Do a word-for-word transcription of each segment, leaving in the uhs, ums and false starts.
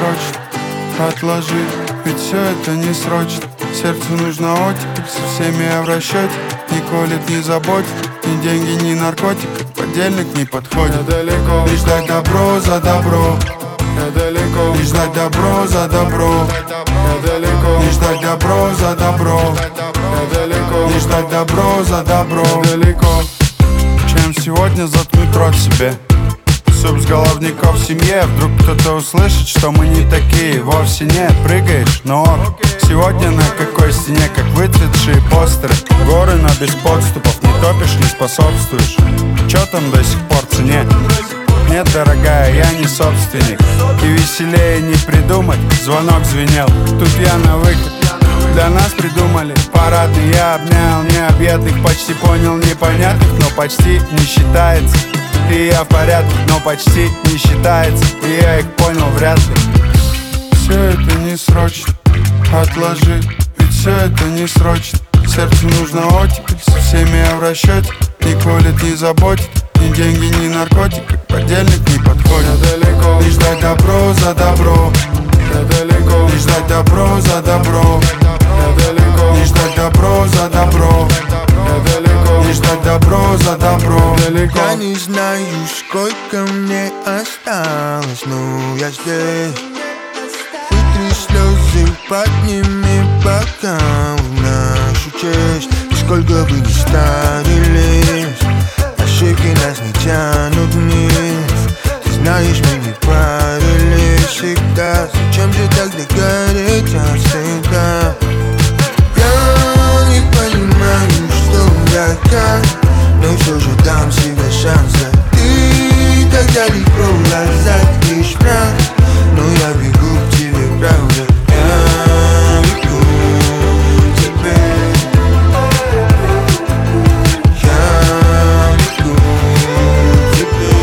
срочно, отложи, ведь все это не срочно. Сердцу нужна оттепель, со всеми я в расчете. Не колет, не заботит, ни деньги, ни наркотик. Подельник не подходит. Я далеко, лишь дать добро за добро. Я далеко, лишь дать добро за добро. Я далеко, лишь дать добро за добро. Я далеко, лишь дать добро за добро. Я далеко. Чем сегодня заткнуть рот себе? Суп с головников в семье. Вдруг кто-то услышит, что мы не такие. Вовсе нет, прыгаешь, но ок. Сегодня на какой стене, как выцветшие постеры. Горы, но без подступов. Не топишь, не способствуешь. Чё там до сих пор цене? Нет, дорогая, я не собственник. И веселее не придумать. Звонок звенел, тут я на выход. Для нас придумали парадный. Я обнял необъятных, почти понял непонятных. Но почти не считается. И я в порядке, но почти не считается. И я их понял вряд ли. Все это не срочно, отложи, ведь все это не срочно. Сердцу нужна оттепель, со всеми я в расчете. Не колет, не заботит, ни деньги, ни наркотик. Подельник не подходит. Я далеко, лишь дать добро за добро. Я далеко, лишь дать добро за добро. Я далеко, лишь дать добро за добро. Я далеко, лишь дать добро за добро. Далеко. Я не знаю, сколько мне осталось, но я здесь. Вытри слезы, подними бокал в нашу честь. Сколько бы ни старились, ошибки нас не тянут вниз. Ты знаешь, мы не правились всегда. Зачем же тогда гореть всегда? Я не понимаю, что я как, но все же дам себе шанс. Ты так далеко, глаза лишь мрак, но я бегу к тебе, правда. Я бегу к тебе. Я бегу к тебе.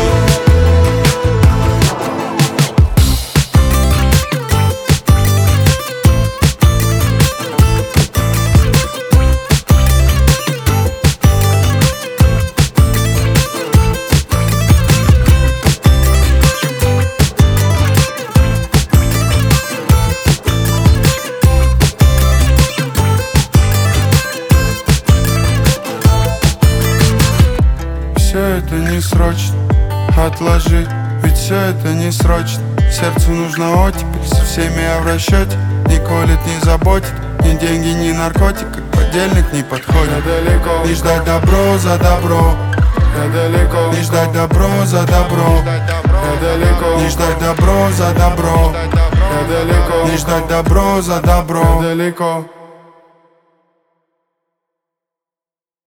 Все это не срочно, отложи, ведь все это не срочно. Сердцу нужна оттепель, со всеми я в расчете. Не колет, не заботит, ни деньги, ни наркотик. Как подельник не подходит. Я далеко, лишь дать добро за добро. Я далеко, лишь дать добро за добро. Я далеко, лишь дать добро за добро. Я далеко, лишь дать добро за добро. Я далеко.